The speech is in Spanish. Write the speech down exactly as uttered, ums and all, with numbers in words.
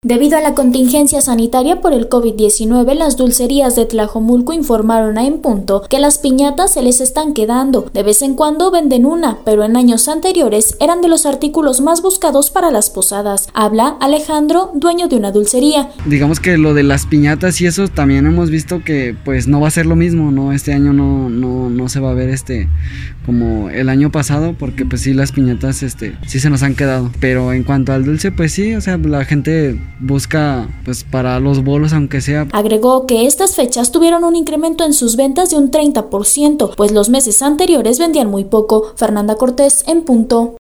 Debido a la contingencia sanitaria por el COVID diecinueve, las dulcerías de Tlajomulco informaron a En Punto que las piñatas se les están quedando. De vez en cuando venden una, pero en años anteriores eran de los artículos más buscados para las posadas. Habla Alejandro, dueño de una dulcería. Digamos que lo de las piñatas y eso también hemos visto que pues no va a ser lo mismo, ¿no? Este año no, no, no se va a ver este como el año pasado, porque pues sí, las piñatas este sí se nos han quedado. Pero en cuanto al dulce, pues sí, o sea, la gente busca pues para los bolos aunque sea. Agregó que estas fechas tuvieron un incremento en sus ventas de un treinta por ciento, pues los meses anteriores vendían muy poco. Fernanda Cortés, En Punto.